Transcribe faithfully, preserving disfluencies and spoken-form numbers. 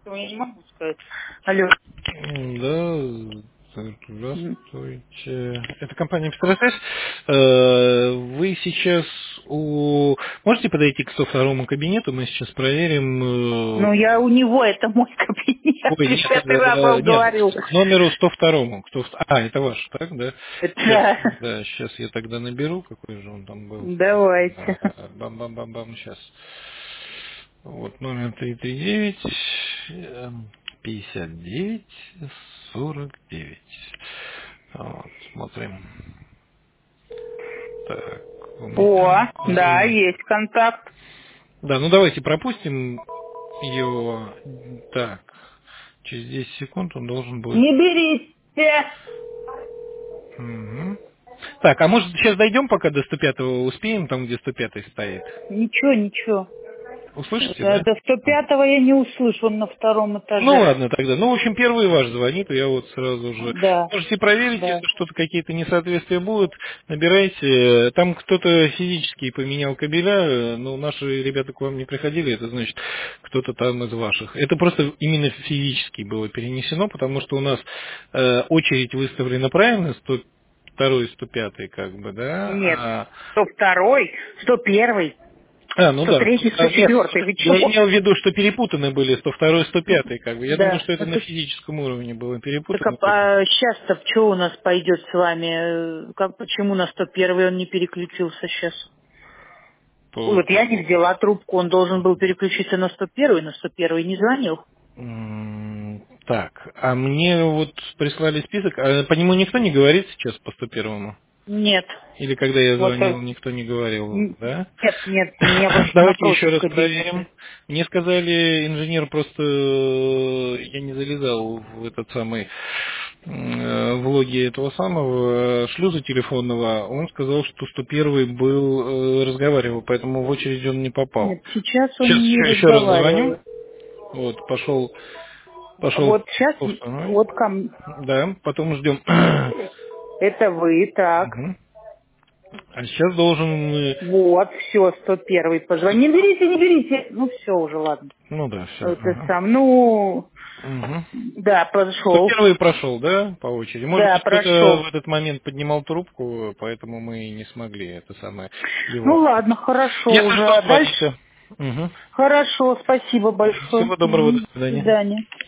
Я не могу сказать. Алло. Да, М. здравствуйте. Это компания «Петросвязь». Э, Вы сейчас у... Можете подойти к сто второму кабинету? Мы сейчас проверим... Ну, э, я у него, это мой кабинет. Ой, нет, Пятый раз э, вам нет, говорю. к номеру сто второму. Кто... в- А, это ваш, так, да? Сейчас, Это... да, сейчас я тогда наберу, какой же он там был. Давайте. Да, бам-бам-бам-бам, сейчас. Вот номер триста тридцать девять, эм, пятьдесят девять, сорок девять. Вот, смотрим. Так, у О, меня да, звонит. есть контакт. Да, ну давайте пропустим его. Так, через десять секунд он должен будет. Не берите. Мгм. Так, а может сейчас дойдем, пока до сто пятого успеем, там, где сто пятый стоит? Ничего, ничего. Услышите, До да? до сто пятого я не услышу, он на втором Ну этаже. ладно тогда. Ну, в общем, первый ваш звонит, и я вот сразу же... Да, Можете проверить, да. если что-то, какие-то несоответствия будут, набирайте. Там кто-то физически поменял кабеля, но наши ребята к вам не приходили, это значит, кто-то там из ваших. Это просто именно физически было перенесено, потому что у нас э, очередь выставлена правильно, сто второй и сто пятый, как бы, да, Нет. а Сто второй, сто первый, а, ну сто да. третий, сто А, нет, четвертый. Вы я чего? имел в виду, что перепутаны были сто второй и сто пятый, как бы. Я думаю, Да. что это на Это физическом уровне было Так перепутано. как бы. а, сейчас-то что у нас пойдет с вами? Э, Как, почему на сто первый он не переключился сейчас? По- Вот я не взяла трубку, он должен был переключиться на сто первый, на сто первый не звонил. М, Так, а мне вот прислали список, а по нему никто не говорит сейчас по сто первому? Нет. Или когда я Вот э, звонил, никто не говорил, н- да? нет, нет, у меня просто Давайте еще напротив раз проверим. кабинеты. Мне сказали, инженер просто, э, я не залезал в этот самый, э, в логи этого самого э, шлюза телефонного, он сказал, что сто первый был, э, разговаривал, поэтому в очередь он не попал. Нет, сейчас Сейчас он не еще, еще раз звоню. разговаривает. Вот, пошел, пошел Вот сейчас, сто второй. вот ко м- Да, потом ждем. это вы, так. Мгм. А сейчас должен, э, Вот, все, сто первый позвони. Не берите, не берите. Ну все уже, ладно. ну да, все. Это сам, ну, Угу. да, сто пошел. первый прошел, да, по очереди? Может Да, быть, кто-то в прошел. этот момент поднимал трубку, поэтому мы и не смогли это самое Ну его. ладно, хорошо Если уже. что, А дальше? звоните. Угу. Хорошо, спасибо большое. Всего доброго, до М, До свидания. свидания.